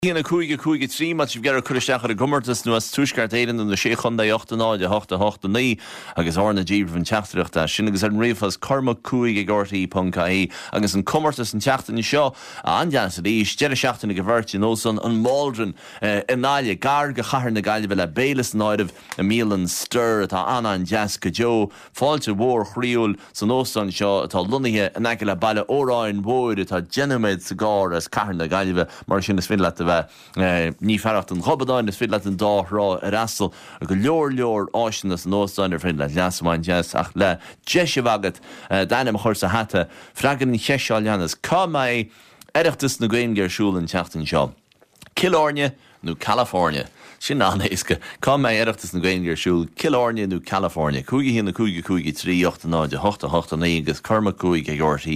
Hína cúige trí mat sib gear chuisteach ar gommartas nuas túisceart éan na sé chunda 8 8 agus ána díomh an teachtarachta sin agus an riomhas corma cúige gortaí.caí agus an commartas an teachtain seo a andean sa dís deire seachtainna go bhirte nósan an máldran ináile gar go chahar na gaiile le bélas náidmh a mílan stir atá anna an deas go jo fáilte mhór chríúil san nósan seo atá lunithe an aice le baile óráin mhóir atá genimiid sa gár as cahar na gaiileh mar sin is fin le ní ferracht an chobadáin is fit le an dárá ar astal a go leor áisina an nóáin ar fin le leasmáin jazz ach le deise bhagad daine chuir sa hata freagan cheisiáil leannas cá mé eireachtas na Gaingéirsúil an teachtain seo. Kilórne nó California. Sin anna isca cá mé eireachtas na Gaingéirsúil Kilórne nó California. Cúigi hína cúigi trí 8 8 8 agus curma cúig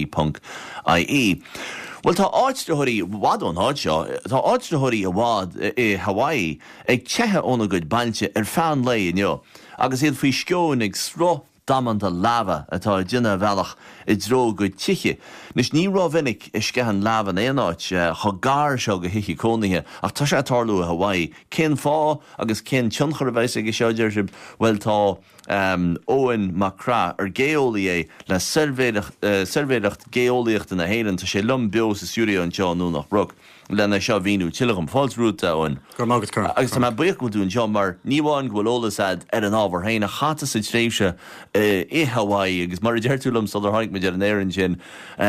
.ie. Well, tá áitrathirí bhádón áid seo, tá áitrathirí a bhád i Hawaii ag tethe óna go baillte ar fean lei inneo, agus iad faoi sceoin ag sro damananta lava atá dine bhealach I dro go tiche. Nis ní rá vinnig is cean lavan éanáit chogar seo go hichi cónithe ach tá sé tarlú a Hawaii cin fá agus cin tionchar a bheits ag seoidir well tá Owen Macra géolaí le servéireacht géolaíocht in na héan tá sé lum bio sa Súria an John nú nach brug. Lena seo víú tiilecham fáilsrúta óin. Agus tá buich go dún John mar níháin bhfuil ólas ad ar an ábhar héna chata sa tréimhse I Hawaii agus mar deirtúlam sa haig me an éan sin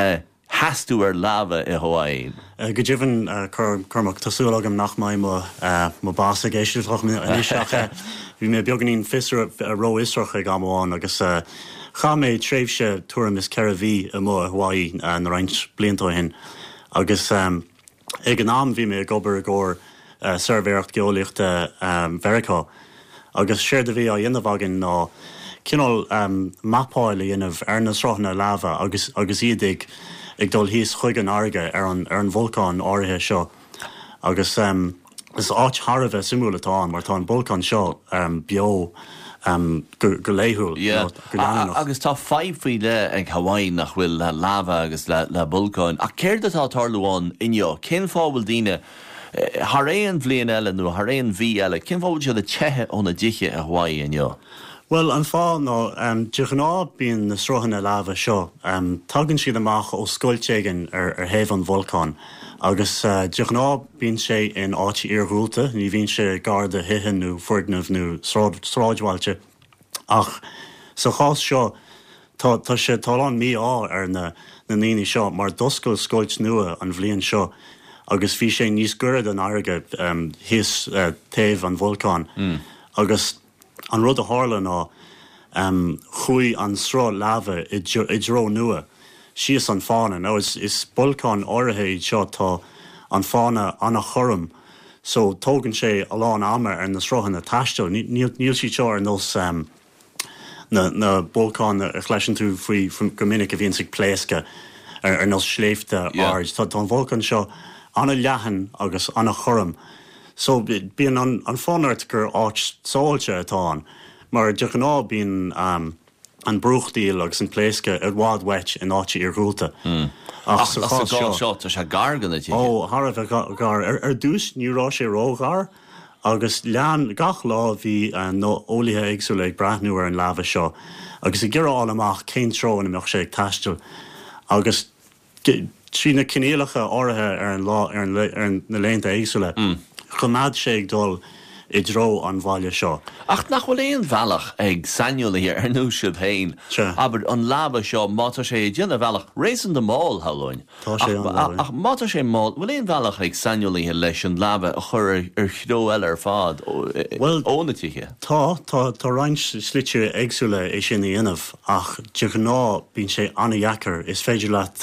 hasú ar lava I Hawaii. Go dtíhann chumach tasúlagam nach mai má bása géisiúach níoseacha bhí mé beganín fisar a ró isreacha ag amáin agus cha mé tréimhse tuaim is ceir bhí a mó Hawaii na roinnt bliantó hin agus ag an am bhí mé gobar agóir servéireacht geolaíochta Vericá agus séir a bhí a dhéanamh ná cinál mapáil dhéanamh ar na sráithna lava agus iad ag dul híos chuig an airge ar an bholcán áirithe seo agus is áit Harbheith simúlatáin mar tá an bholcán seo bio go léithúil. Agus tá feimhí le ag Hawaii nach bhfuil le lava agus le bholcán a céir atá tarlúáin inneo cin fábhfuil daoine Haréon bblion eile nó haréon bhí eile cin fábhfuil se le tethe óna diche a Hawaii inneo. Well, an fá ná deachná bíon na sráithna lava seo tagann siad amach ó scoiltéigean ar héamh an bholcán agus deachná bíonn sé in áit iarthúlta ní bhíonn sé garda hithin nó fuirgnamh nó sráidhailte ach sa chás seo tá sé talán mí ar na naoine seo mar doscail scoilt nua an bhliain seo agus bhí sé níos gurad an airge híos taobh an bholcán agus an rud a hála ná chuí an srá lava I dro nua sios an fána ná is bholcán áirithe seo tá an fána anna chorum so tógann sé a lán ama ar na sráhanna taisteo níl si seo ar nos na bholcán a chleisin tú faoi go minic a bhíonn sig pléasca ar nos sléifte áid tá an bholcán seo anna leathan agus anna chorum so bíon an fánart gur áit sáilte atáin, mar deachná bíon an brúchdaíl agus an pléasca ar bhád weit in áite iarthúlta. Ach sa gáil seo tá sé gargan tí. Ó, Harbheith gar ar dús nírá sé rógar agus lean gach lá bhí nó ólithe éagsúla ag brathnú ar an lava seo agus I gcéireáil amach cén tró in amach sé ag taisteal agus trí na cinéalacha áirithe ar na lénta éagsúla chumad sé ag dul I dro an bhaile seo. Ach nach bhfuil éon bhealach ag sainiúla hir ar nó siad hain. Aber an lava seo mátá sé déanana bhealach rééisan de máil halóin. Tá sé an bhealach. Ach mátá sé máil bhfuil éon bhealach ag sainiúla hir leis an lava a chur ar chdó eile ar fád ónatiche. Tá roinnt slite éagsúla é sin dhéanamh ach deachná bíonn sé anna dhheacair is féidir leat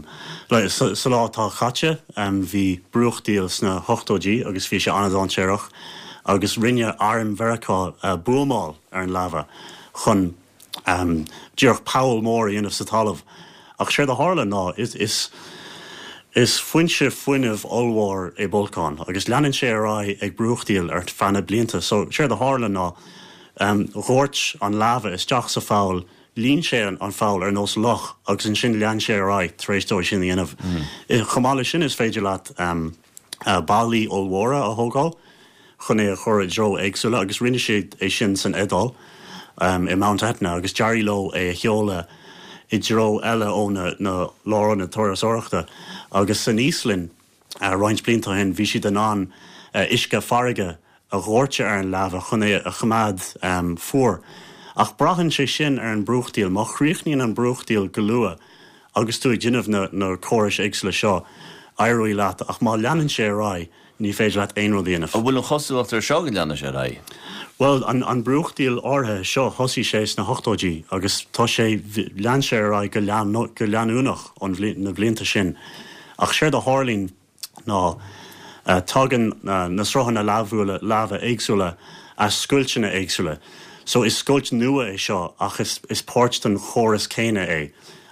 sa lá tá chatte bhí brúchdaíal sna 8G agus bhí sé anna dáintéireach agus rinne arm Vericá buamáil ar an lava chun dúrch Paul mór dhéanamh sa talamh ach séir de hála ná is fuinse fuinmh olmhór é bholcán agus leanann sé rá ag brúchdaíal ar fanna blianta so séir de hála ná ghóirt an lava is teach sa fáil lín sé an fáil ar nós loch agus an sin lean sé rá tréistóid sin dhéanamh. Chomála sin is féidir leat bailí óhra a thógáil chun é chur dro éagsúla agus rinne siad é sin san edal I Mount Etna agus Jerry Low é cheola I dro eile ó na láran na Torras Oireachta agus san Íslinn roinint blinta hen bhí siad an an isce farige a ghórte ar an lava chun é a chumad fuór. Ach brachan sé sin ar an brúchtíal, má chríochníon an brúchtíal go lua agus tú ddíanamh na córis éagsúla seo airí leat ach má leanan sé rá ní féidir leat aonró dhéanamh. A bhfuil an chosúlacht ar seo go leanna sé rá? Well, an brúchtíal áthe seo hosí sé na 8ódí agus tá sé lean sé rá go leanúnach na bblianta sin. Ach séir a hálín ná tugan na srothanna lava éagsúla a scultena éagsúla. So is scoilt nua é seo ach is páirt an chóras céine é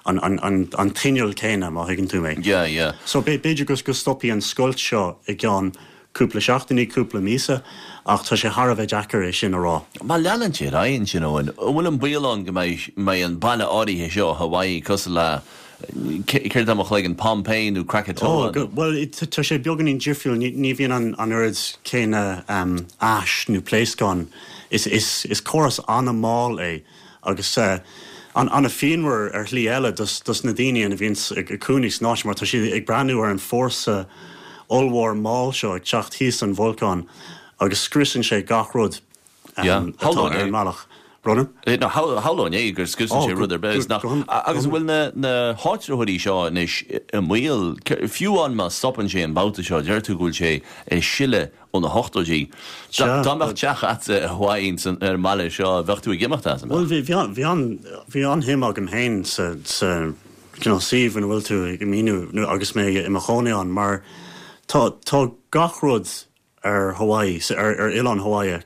an tinneal céine má higann tú mé. Yeah. So beidir go stoppi an scoilt seo I gceann cúpla seachtaí cúpla mísa ach tá sé Harbheith Jackar é sin a rá. Má leanan sé raon sin óin, bhfuil an bíalán go mé an baile áirithe seo Hawaii cos le céir amach le an Pompein ú Krakatoa. Well, tá sé beaggan in ddíirfiúil ní bhíon an urid céine as nó pléiscán is choras anna máil é agus an a féinmhar ar lí eile dus na daine a bhíon cúnís náis mar tá si ag breanú ar an fórsa allmhór máil seo ag teacht híos an bholcán agus scrisan sé gachród ar malach. Brunner? No, howlón é gur scusan sé rud ar beis nach agus bhfuil na háitrathirí seo is mhuiil fiúán má stoppan sé an bouta seo deirtú gúil sé é sile ó na 8ódí. Dámach teach atsa a Hawaii ar mala seo bhechtú I gimacht as. Well, bhí an him agam hain sa síomh an bhfuil tú ag míú agus mé I Machóneán mar tá gachród ar Hawaii ar Ilan Hawaii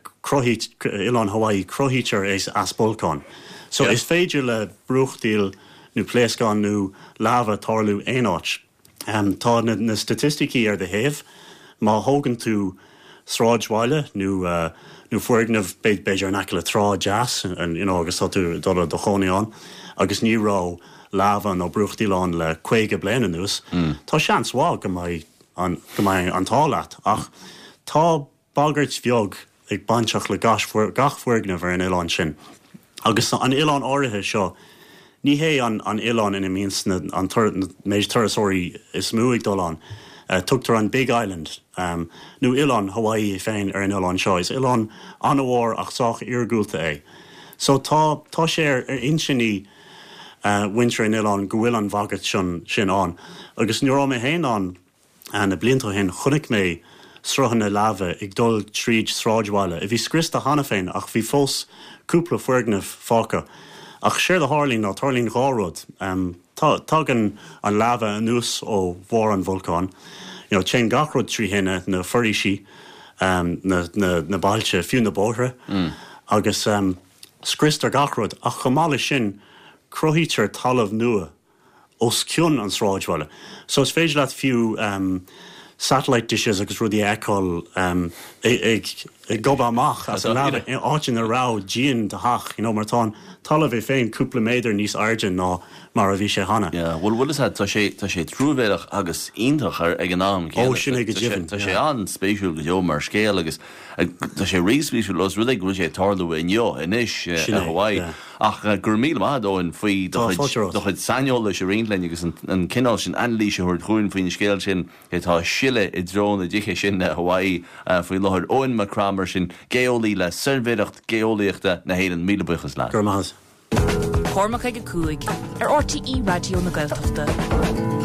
Ilan Hawaii crohítear é as bolcán. So is féidir le brúchtíal nó pléascán nó lava tarlú éáit. Tá na statisticí ar de héamh má thógann tú sráidhhaile nó fuignamh beidir nac le trá jazz agus tá tú do choneán agus nírá lava nó brúchtíán le chuige bliana nús. Tá seans bhá go mbeidh an tálaat ach tá bagart bheag ag banteach le gach fuignamh ar an Ileán sin. Agus an Ileán áirithe seo ní hé an Ileán ina míns an méid turasóirí is mú ag dul an. Tugtar an Big Island nó Ileán Hawaii féin ar an Ileán seo is Ileán anmhór ach sách iargúlta é. So tá sé ar insinní winter in Ileán go bhfuil an bhagat sin an. Agus nuair mé héin an na blianta hen chunig mé srothanna lava ag dul tríd sráidhhaile. Bhí scrista hana féin ach bhí fós cúpla fuignamh fáca. Ach séir a hálín ná tarlín gáród. Tágan an lava an nús ó mhór an bholcán. Té gachród trí hinne na forísí na bailte fiú na bóthre. Agus scrista gachród ach chamála sin crohítear talamh nua os ciún an sráidhhaile. So is féidir leat fiú satellite dishes agus rudí eáil ag gob amach as an lava áitin a rá díon de hach mar tá talamh é féin cúpla méidir níos airde ná mar a bhí sé hana. Bhfuil tá sé trúbhéireach agus ionintach ar ag an nám sin ag ddíhann. Tá sé an spéisiúil go deo mar scéal agus tá sé ríspéisiú los rud ag go sé tarlú inniu inis a Hawaii. Ach gur míle adóin faoi chuid saneola sé réonlein agus an cinál sin anlí se chuir chuún faoin scéil sin tá sile I drón a ddíché sin na Hawaii faoi láthir óin mar cramar sin géolaí le servéireacht géolaíochta na héann míle buchas le. Gur maithas. Cormac ag a cúig ar RTE Radio na Gaeltachta.